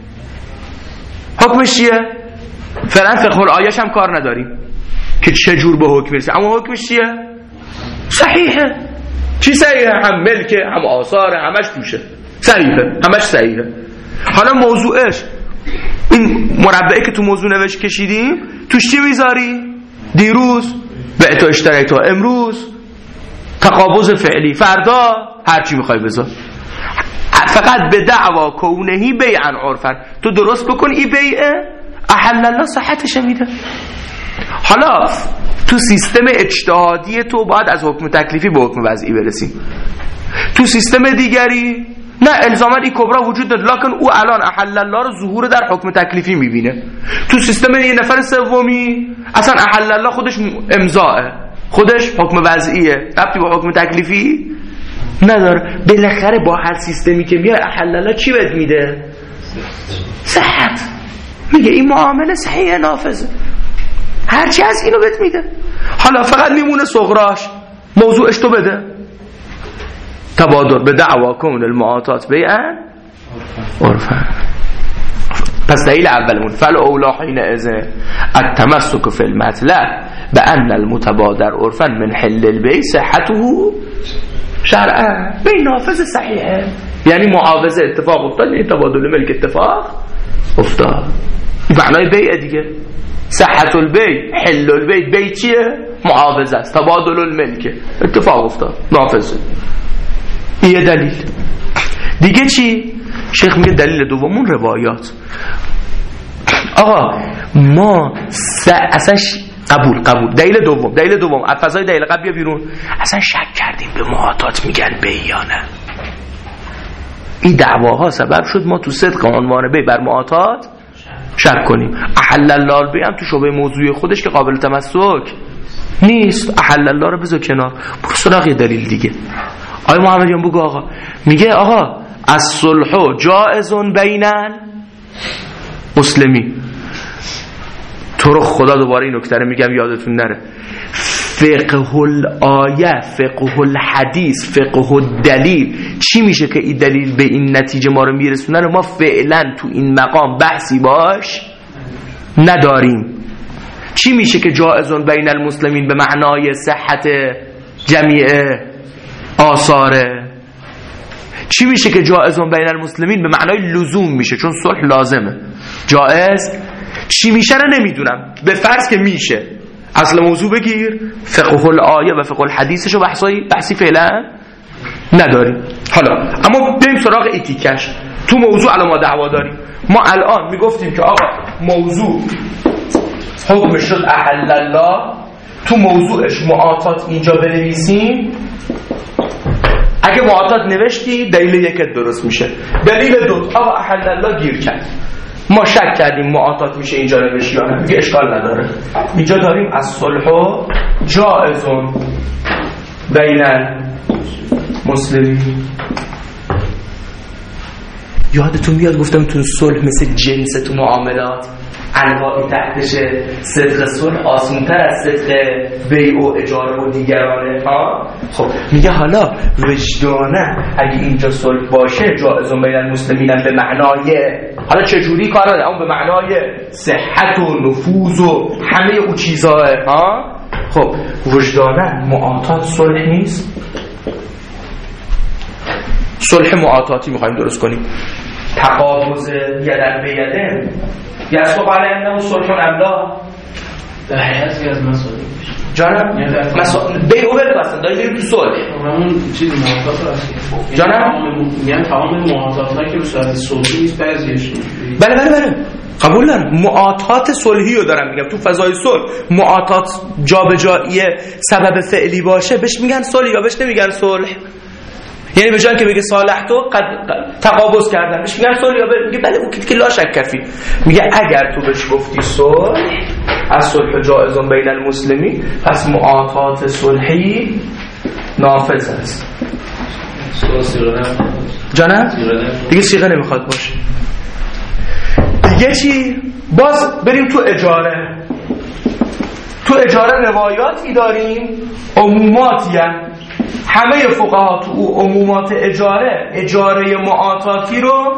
حکمش چیه؟ فعلا فقه الآیه‌اش هم کار نداریم که چه جور به حکم رسید، اما حکمش چیه؟ صحیحه. چی صحیحه؟ هم ملکه هم آثاره، همش توشه صحیحه، همش صحیحه. حالا موضوعش این مربعی که تو موضوع نوشت کشیدیم توش چی میذاری؟ دیروز به تو اشتری تو امروز تقابض فعلی فردا هر چی میخوای بذار. فقط به دعوا کونهی بیعن عرفن. تو درست بکن ای بیعه احل الله صحتش میده. حالا تو سیستم اجتهادی تو باید از حکم تکلیفی به حکم وضعی برسیم. تو سیستم دیگری نه الزاما این کبرا وجود داره، لکن او الان احل الله رو ظهور در حکم تکلیفی میبینه. تو سیستم یه نفر سومی اصلا احل الله خودش امضاه، خودش حکم وضعیه، ربطی با حکم تکلیفی نداره. بالاخره با هر سیستمی که میاد احل الله چی بهت میده؟ صحت. میگه این معامله صحیح نافذه، هرچی از اینو بهت میده. حالا فقط میمونه صغراش، موضوعش تو بده. تبادر به دعوا کون المعاطات بیعن عرفن. پس دلیل اولمون فل اولا حین اذن التمسک فی المطلع بان المتبادر عرفا من حل البیع صحته شرعا. بین نافذ صحیحه، یعنی معاوضه اتفاق افتاد، یعنی تبادل ملک اتفاق افتاد. معنای بیع دیگه. صحت البیع حل البیع. بیع چیه؟ معاوضه است، تبادل الملک، اتفاق افتاد، نافذه. این یه دلیل. دیگه چی؟ شیخ میگه دلیل دومون روایات. آقا ما س... اصلا ش... قبول قبول دلیل دوم دلیل دوم از فضای دلیل قبل بیا بیرون. اصلا شک کردیم به معاطات میگن بی یا نه. این دعواها سبب شد ما تو صدق عنوان بی بر معاطات شک کنیم. احل الله البیع هم تو شبه موضوع خودش که قابل تمسک نیست. احل الله رو بذار کنار، برو سراغ یه دلیل دیگه. آقای محمدیان بگو آقا. میگه آقا الصلح جائز بین مسلمی. تو رو خدا دوباره این نکته رو میگم یادتون نره. فقه الآیه، فقه الحدیث، فقه الدلیل چی میشه که این دلیل به این نتیجه ما رو میرسونه رو ما فعلا تو این مقام بحثی باش نداریم. چی میشه که جائزون بین المسلمین به معنای صحت جمیع آثاره؟ چی میشه که جائزون بین المسلمین به معنای لزوم میشه چون صلح لازمه؟ جائز چی میشه رو نمیدونم، به فرض که میشه اصل موضوع بگیر. فقه الآیه و فقه الحدیثشو بحثی بحثی فعلا نداریم. حالا اما بریم سراغ ایتیکش. تو موضوع الان ما دعوا داریم. ما الان میگفتیم که آقا موضوع حکم شد احل الله، تو موضوعش معاطات اینجا بنویسیم. اگه معاطات نوشتی دلیل یکت درست میشه. دلیل دو آقا احل الله گیر کرد، ما شک کردیم معاطات میشه اینجا نوشت یا نه، دیگه اشکال نداره. اینجا داریم از صلح جائزون بین مسلمین. یادتون میاد گفتم تو صلح مثل جنس تو معاملات انواعی تحتشه. صدق صلح آسان‌تر از صدق بیع و اجاره و دیگرانه ها. خب میگه حالا وجدانه اگه اینجا صلح باشه جائزون بین المسلمین به معنای، حالا چجوری کار داره، اون به معنای صحت و نفوذ و همه او چیزاه ها. خب وجدانه معاطات صلح نیست. صلح معاطاتی میخوایم درست کنیم. تقابض یدن به یدن یسوق علیه صلح املا در حیثی از مسائل جانم مسائل بیع و بل بستن داریم بریم تو صلح. همون چیز معاطات هست جانم میگن تمام معاطات‌ها که به صورت صلحی نیست بعضیش. بله بله بله قبول دارم. معاطات صلحی رو دارم میگم. تو فضای صلح معاطات جابجایی سبب فعلی باشه بهش میگن صلح یا بهش نمیگن صلح. یعنی به جای که بگه صالح تو قد تقابض کردن بهش میگن صلح یا میگه بله اون که لا شک فی. میگه اگر تو بهش گفتی صلح از صلح جائزون بین المسلمین پس معاطات صلحی نافذ است. جانم دیگه صیغه نمیخواد باشه. دیگه چی؟ باز بریم تو اجاره. تو اجاره روایاتی داریم عموماتی هم. همه فقها تو او عمومات اجاره اجاره معاطاتی رو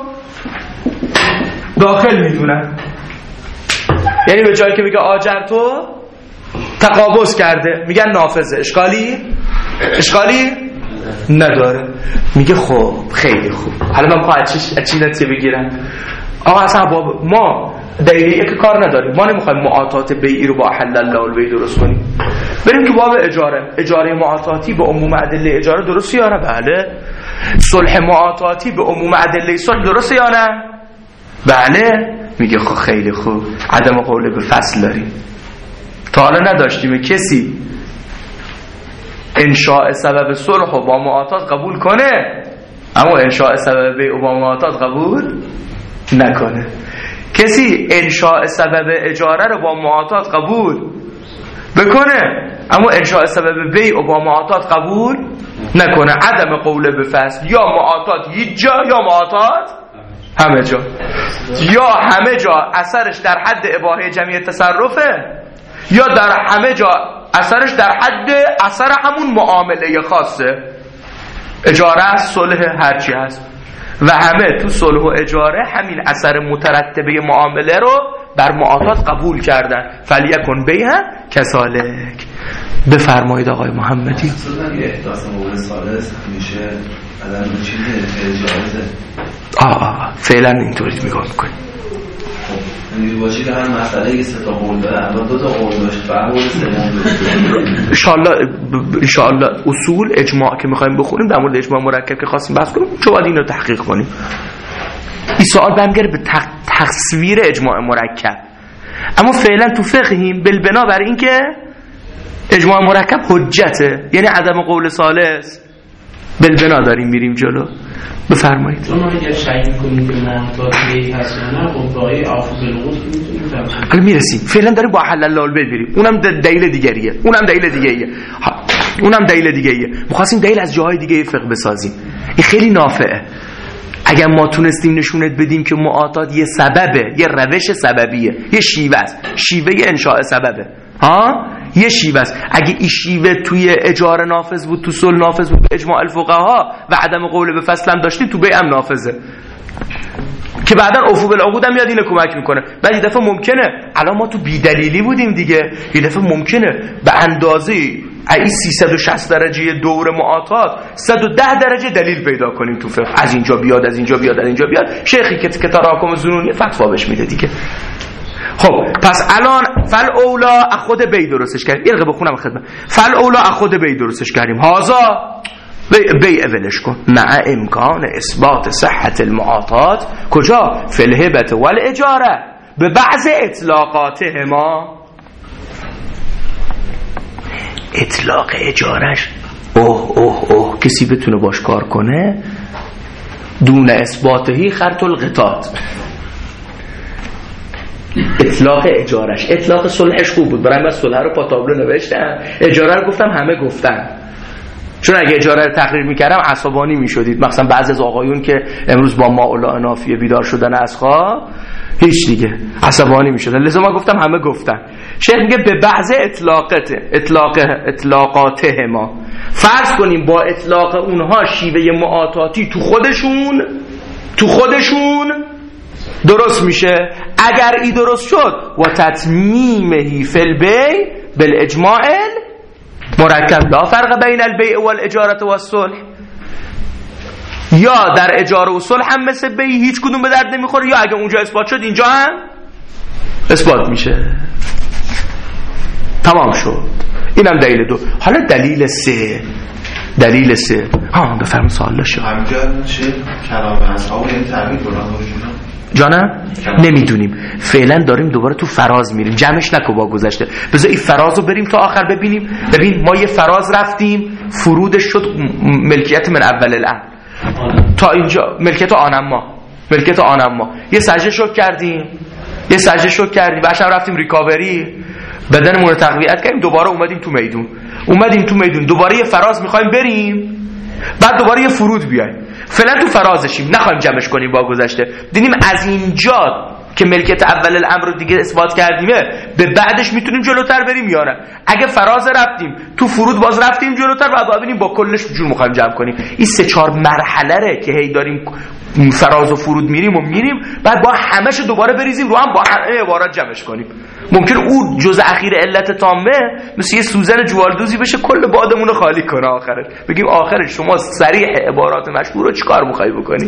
داخل میدونن. یعنی به جایی که میگه آجر تو تقابض کرده میگن نافذه. اشکالی؟ اشکالی؟ نداره. میگه خب خیلی خوب. حالا من میخوام از چی نتیجه بگیرم؟ آقا اصلا ما دلیلی که کار نداریم. ما نمیخوایم معاطات بیعی رو با احل الله البیع درست کنیم. بریم تو باب اجاره. اجاره معاطاتی به عموم ادله اجاره درسته یا نه؟ بله. صلح معاطاتی به عموم ادله صلح درسته یا نه؟ بله. میگه خب خیلی خوب. عدم قول به فصل داریم. تا حالا نداشتیم کسی انشاء سبب صلح و با معاطات قبول کنه اما انشاء سبب بیع و با معاطات قبول نکنه. کسی انشاء سبب اجاره رو با معاطات قبول بکنه اما انشاء سبب بیع و با معاطات قبول نکنه. عدم قول به فصل. یا معاطات هیچ جا یا معاطات همه جا. یا همه جا اثرش در حد اباحه جمعی تصرفه یا در همه جا اثرش در حد اثر همون معامله خاصه. اجاره صلح هرچی هست و همه تو صلح و اجاره همین اثر مترتبه معامله رو بر معاطات قبول کردن. فلیکن بیها کسالک. بفرمایید آقای محمدی. اصلا احداث موضوع ثالث میشه الان چیزی جایزه. آه آه فعلا اینطوری میگم میکنیم. خب اینجوری باشه که هر مسئله یه سه تا قول داره، اما دو تا قول داشت فرق سوم ان شاء الله ان شاء الله اصول اجماع که می‌خوایم بخونیم در مورد اجماع مرکب که خواستیم بحث کنیم چه باید اینو تحقیق کنیم. این سوال برمیگره به تصویر اجماع مرکب. اما فعلا تو فقهیم بالبنا بر این که اجماع مرکب حجته، یعنی عدم قول ثالث، بالبنا داریم میریم جلو. بفرمایید. ما اگر شک کنیم که معتادی هست یا نه، خب باقی عفو بالقول میتونیم الان میرسیم. فعلا داریم با حلال البیت بریم، اونم دلیل دیگریه، اونم دلیل دیگریه، اونم دلیل دیگریه. می‌خواستیم دلیل از جاهای دیگه فقه بسازیم. این خیلی نافعه. اگر ما تونستیم نشونت بدیم که معاطات یه سببه، یه روش سببیه، یه شیوه است، شیوه انشاء سببه، ها یه شیوه است. اگه این شیوه توی اجاره نافذ بود، تو صلح نافذ بود، اجماع الفقها و عدم قول به فصل هم داشتیم، تو بیع هم نافذه که بعداً عفو بالعقود هم میاد اینو کمک میکنه. بعد یه دفعه ممکنه الان ما تو بی‌دلیلی بودیم دیگه، یه دفعه ممکنه به اندازه ای سیصد و شصت درجه دور معاطات صد و ده درجه دلیل پیدا کنیم تو فقه، از اینجا بیاد از اینجا بیاد از اینجا بیاد، شیخی که که تراکم ظنونی فتوا بهش میده دیگه. خب پس الان فل اولا خود بی درستش کردیم، یه دقیقه بخونم خدمت. فل اولا خود بی درستش کردیم، هازا بی اولش کن مع امکان اثبات صحت المعاطات کجا؟ فی الهبة والاجاره به بعض اطلاقاتهما. اطلاق اجارش اوه اوه اوه کسی بتونه باش کار کنه دون اثباتهی خرط القطات. اطلاق اجارش، اطلاق صلحش خوب بود، برای من صلح رو پا تابلو نوشتم، اجاره رو گفتم همه گفتن، چون اگه اجاره رو تقریر میکردم عصبانی میشدید. مثلا بعضی از آقایون که امروز با ما اولا نافیه بیدار شدن از خواب هیچ دیگه عصبانی میشدن، لذا ما گفتم همه گفتن. شیخ میگه به بعض اطلاقات اطلاق اطلاقاته ما، فرض کنیم با اطلاق اونها شیوه معاطاتی تو خودشون تو خودشون درست میشه. اگر ای درست شد و تتمیمهی فی البیع بالاجماع مرکب لا فرق بین البیع والاجاره والصلح، یا در اجاره و صلح هم مثل بیع هیچ کدوم به درد نمیخوره، یا اگه اونجا اثبات شد اینجا هم اثبات میشه. تمام شد. اینم دلیل دو. حالا دلیل سه، دلیل سه ها بفرم سوال داشت. همینجا چه کلام اصحاب این تعبیر قرآن باشونه جانم نمیدونیم، فعلا داریم دوباره تو فراز میریم، جمعش نکو با گذشته، بذار این فراز رو بریم تا آخر ببینیم. ببین ما یه فراز رفتیم فرودش شد ملکیت من اول الامر تا اینجا، ملکیت آنم ما ملکیت آنم ما یه سجده شک کردیم یه سجده شک کردیم بعدش رفتیم ریکاوری، بدنمون رو تقویت کردیم، دوباره اومدیم تو میدون اومدیم تو میدون دوباره یه فراز میخوایم بریم، بعد دوباره یه فرود بیایم. فعلا تو فرازشیم، نخوایم جمعش کنیم با گذشته. دیدیم از اینجا که ملکیت اول الامر رو دیگه اثبات کردیمه، به بعدش میتونیم جلوتر بریم یا نه. اگه فراز رفتیم تو فرود باز رفتیم جلوتر، بعد ببینیم با کلش جور میخوایم جمع کنیم. این سه چهار مرحله ره که هی داریم فراز و فرود میریم و میریم، بعد با همش دوباره بریزیم رو هم با همه عبارات جمعش کنیم. ممکن اون جزء اخیر علت تامه مثل یه سوزن جوالدوزی بشه کل بادمون رو خالی کنه، آخرش بگیم آخرش شما صریح عبارات مشهور رو چیکار میخوای بکنی.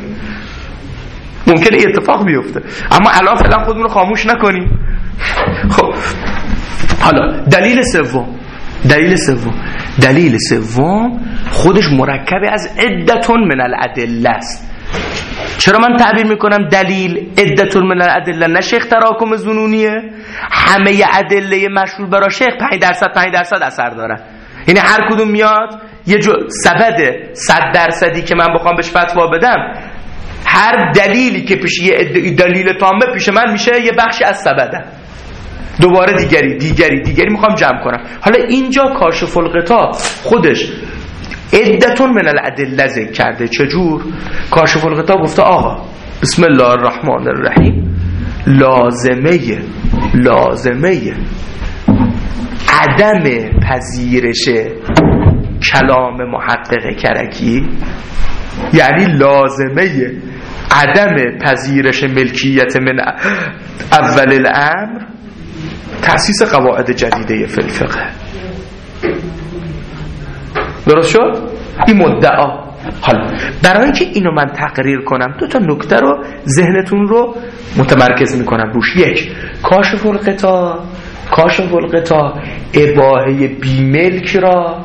ممکنه این اتفاق بیفته، اما الان فعلا خودمون رو خاموش نکنیم. خب حالا دلیل سوم دلیل سوم دلیل سوم خودش مرکب از عدتون من الادله است. چرا من تعبیر میکنم دلیل عدتون من الادله، نه شیخ تراکم ظنونیه؟ همه ادله مشهور برای شیخ پنج درصد پنج درصد اثر داره، یعنی هر کدوم میاد یه جو سبد صد درصدی که من بخوام بهش فتوا بدم، هر دلیلی که پیش یه دلیل تامه پیش من میشه یه بخشی از سبده، دوباره دیگری دیگری دیگری میخوام جمع کنم. حالا اینجا کاشف الغطا خودش عدتون من الادله ذکر کرده. چجور؟ کاشف الغطا گفته آقا بسم الله الرحمن الرحیم لازمه لازمه عدم پذیرش کلام محقق کرکی، یعنی لازمه عدم پذیرش ملکیت من اول الامر تأسیس قواعد جدیده فی الفقه. درست شد؟ این مدعا حالا برای اینکه اینو من تقریر کنم دو تا نکته رو ذهنتون رو متمرکز میکنم روش. یک، کاشف القطاع کاشف القطاع اباحه بیملک را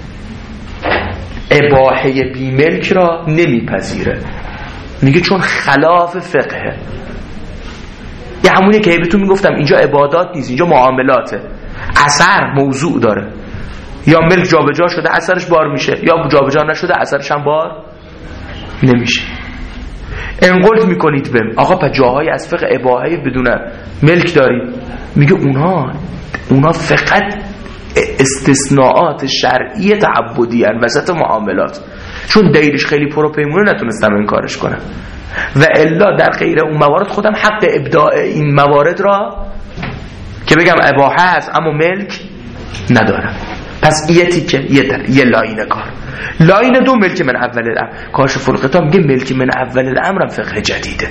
اباحه بیملک را نمیپذیره، میگه چون خلاف فقهه. یه همونه که بهتون میگفتم اینجا عبادات نیست، اینجا معاملاته، اثر موضوع داره، یا ملک جابجا شده اثرش بار میشه، یا جابجا نشده اثرش هم بار نمیشه. انقلت میکنید بهم آقا پس جاهای از فقه اباحه بدون ملک دارید، میگه اونها اونها فقط استثناءات شرعی تعبدی ان وسط معاملات، چون دلیلش خیلی پروپیمونه نتونستم این کارش کنم و الا در غیر اون موارد خودم حق ابداع این موارد را که بگم اباحه هست اما ملک ندارم. پس یه تیکه یه, در... یه لاین کار. لاین دو ملک من اول الامر. کاشف القطاع میگه ملک من اول الامر فقه جدیده.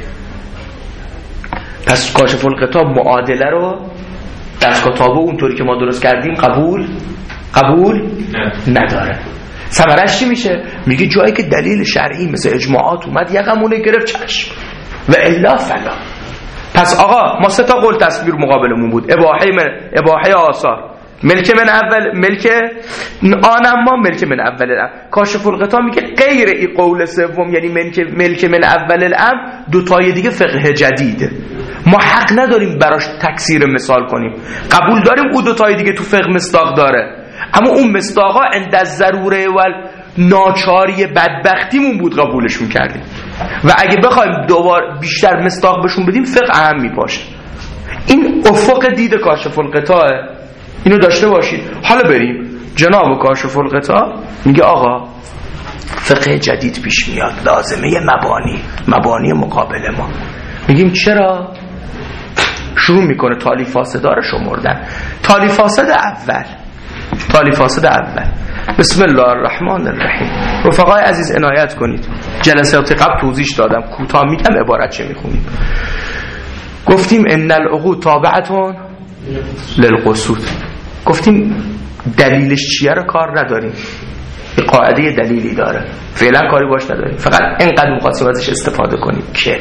پس کاشف القطاع معادله رو دست کتابو اونطوری که ما درست کردیم قبول قبول نه. نداره. ثمرش چی میشه؟ میگه جایی که دلیل شرعی مثل اجماعات اومد یقمونه گرفت چشم و الا فلا. پس آقا ما سه تا قول تصویر مقابلمون بود، اباحه من اباحه آثار، ملک من اول ملک آنم ما ملک من اول الامر. کاشف القطاع میگه غیر این قول سوم یعنی ملک ملک من اول الامر دو تای دیگه فقه جدیده، ما حق نداریم براش تکثیر مثال کنیم، قبول داریم او دو تای دیگه تو فقه مصداق داره، اما اون مصداقا عند الضروره و ناچاری بدبختیمون بود قبولشون کردیم و اگه بخوایم دوبار بیشتر مصداق بهشون بدیم فقه هم میپاشه. این افق دید کاشف القطاع، اینو داشته باشید. حالا بریم جناب کاشف القطاع میگه آقا فقه جدید پیش میاد، لازمه مبانی مبانی مقابل ما. میگیم چرا؟ شروع میکنه تالی فاسده رو شمردن. تالی فاسد اول تالی فاسد اول بسم الله الرحمن الرحیم. رفقای عزیز عنایت کنید، جلسات قبل توضیح دادم، کوتاه میگم عبارت چه میخونیم. گفتیم ان العقود تابعتون للقصود، گفتیم دلیلش چیه رو کار نداریم، یه قاعده دلیلی داره فعلا کاری باش نداریم، فقط اینقدر مخواستیم ازش استفاده کنیم که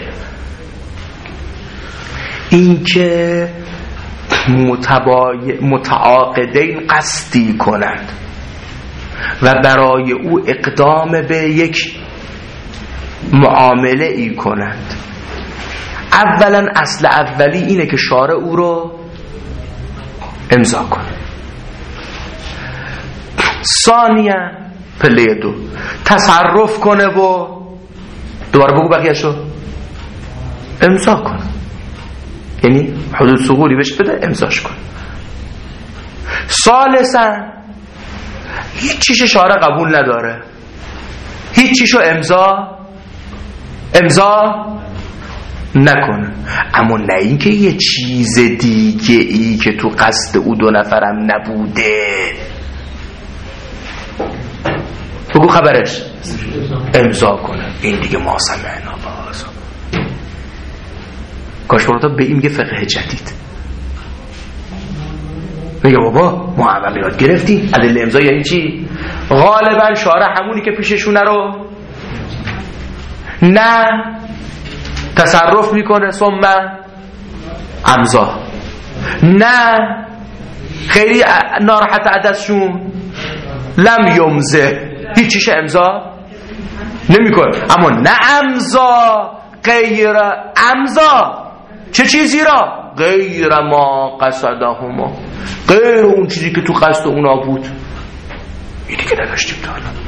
این که متبای... متعاقدین قصدی کنند و برای او اقدام به یک معامله ای کنند. اولا اصل اولی اینه که شارع او رو امضا کنه. ثانیا پله دو تصرف کنه و دوباره بگو بقیه‌شو امضا کنه، یعنی حدود ثغوری بهش بده امضاش کن. ثالثا هیچ چیش شارع قبول نداره، هیچ چیشو امضا امضا نکنه، اما نه اینکه یه چیز دیگه ای که تو قصد او دو نفرم نبوده بگو خبرش امضا کنه. این دیگه ما سمعنا باز. کاشف القطاع به این میگه فقه جدید. میگه بابا ما اول یاد گرفتیم ادله امضا یعنی چی؟ غالبا شارع همونی که پیششونه رو نه تصرف میکنه ثم امضا، نه خیلی ناراحت عدسشون لم یمزه هیچ چیش امضا نمیکنه، اما نه امضا غیر امضا چه چیزی را؟ غیر ما قصدهما، غیر اون چیزی که تو قصد اونا بود. این دیگه نداشتیم تا الان.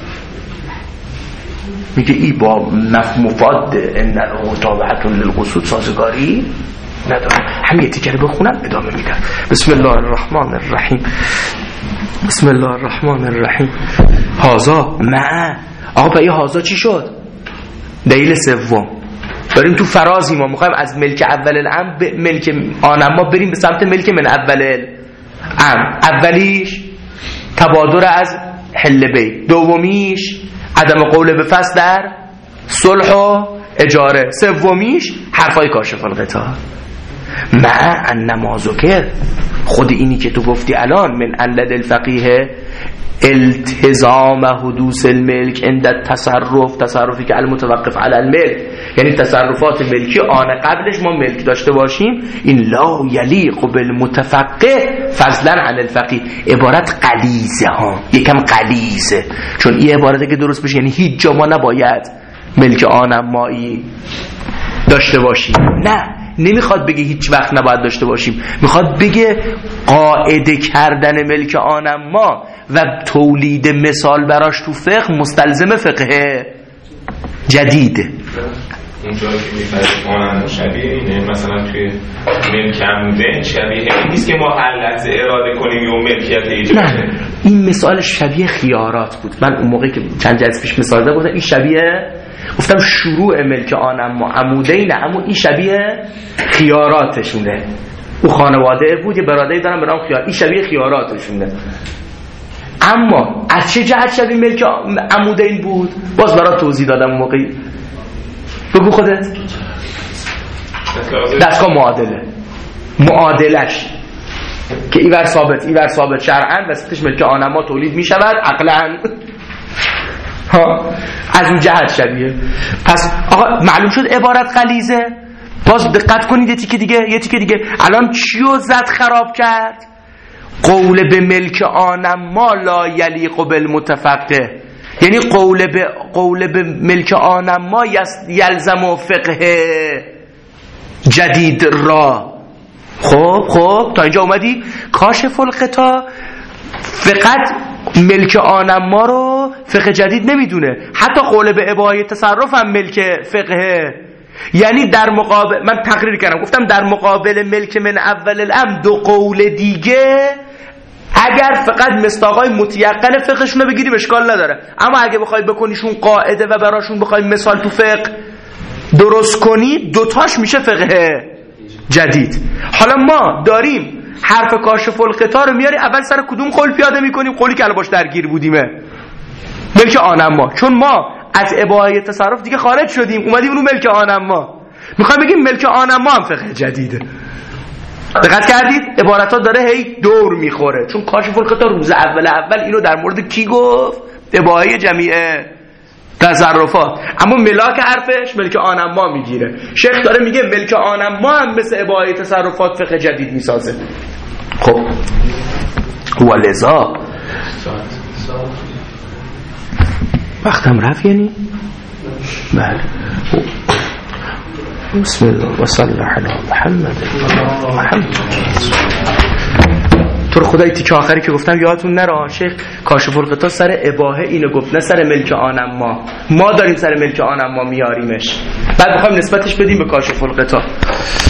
میگه ای با مفاد ان التابعه للقصود سازگاری نداره. همین تیکه رو بخونم ادامه میدم. بسم الله الرحمن الرحیم. بسم الله الرحمن الرحیم. هازا مع آقا با این هازا چی شد؟ دلیل سوم. داریم تو فرازی ما میخوایم از ملک اول الامر به ملک آن ما بریم به سمت ملک من اول الامر. اولیش تبادر از حل بی، دومیش عدم قول به فسخ در صلح و اجاره، سومیش حرفای کاشف القطاع. مع ان ما ذکر، خود اینی که تو گفتی الان من علد الفقیه التزام حدوث الملک عند تصرف، تصرفی که المتوقف علی الملک، یعنی تصرفات ملکی آن قبلش ما ملک داشته باشیم، این لا یلیق بالمتفقه فضلا عن الفقیه. عبارت غلیظه ها، یکم غلیظه، چون این عبارت که درست بشه یعنی هیچ جا ما نباید ملک آن مایی داشته باشیم. نه، نمیخواد بگه هیچ وقت نباید داشته باشیم، میخواد بگه قاعده کردن ملک آن ما و تولید مثال براش تو فقه مستلزم فقه جدیده. اونجا که میفرد آنم شبیه اینه، مثلا توی ملک عموده شبیه این نیست که ما هر لحظه اراده کنیم یا ملکیت ایجاد نه، کنیم. این مثال شبیه خیارات بود. من اون موقعی که چند جلسه پیش مثال دادم گفتم این شبیه، گفتم شروع ملک آنم عموده اینه، اما این شبیه خیاراتشونه. او خانواده بود، یه برادری دارم به نام خیار، این شبیه خیاراتشونه. اما از چه جهت شبیه ملک عموده این بود؟ باز برات توضیح دادم اون موقعی. بگو خودت. دستگاه معادله، معادلش که ایور ثابت ایور ثابت شرعاً وسطش ملک آنما تولید می شود عقلاً. ها، از اون جهت شبیه. پس آقا معلوم شد عبارت غلیظه. باز دقت کنید یه تیکه دیگه، یه تیکه دیگه. الان چیو زد خراب کرد؟ قول به ملک آنما لا یلیق بالمتفقه، یعنی قول به قول به ملک آنما یلزم فقه جدید را. خب خب تا اینجا اومدی کاشف الغطا فقط ملک آنما رو فقه جدید نمیدونه، حتی قول به اباحه تصرف هم ملک فقه. یعنی در مقابل، من تقریر کردم گفتم در مقابل ملک من اول الامر دو قول دیگه اگر فقط مصداقای متیقن فقهشون رو بگیریم اشکال نداره، اما اگه بخوای بکنیشون قاعده و براشون بخوای مثال تو فقه درست کنی، دوتاش میشه فقه جدید. حالا ما داریم حرف کاشف الغطا رو میاری، اول سر کدوم قول پیاده میکنیم؟ قولی که الان باش درگیر بودیمه، ملک آنما. چون ما از اباحه تصرف دیگه خارج شدیم، اومدیم اونو ملک آنما، میخوایم بگیم ملک آنما هم فقه جدیده. دقت کردید؟ عبارتات داره هی دور میخوره، چون کاشف الغطا روز اول اول اینو در مورد کی گفت؟ اباحه جمیعه تصرفات، اما ملاک حرفش ملک آنما میگیره. شیخ داره میگه ملک آنما هم مثل اباحه تصرفات فقه جدید میسازه. خب ولذا وقتم رفت یعنی؟ بله. بسم الله و صلی علی محمد محمد. تو رو خدای تیکه آخری که گفتم یادتون نره، شیخ کاشف الغطا سر اباحه اینو گفت، نه سر ملک آنما. ما داریم سر ملک آنما میاریمش، بعد میخوایم نسبتش بدیم به کاشف الغطا.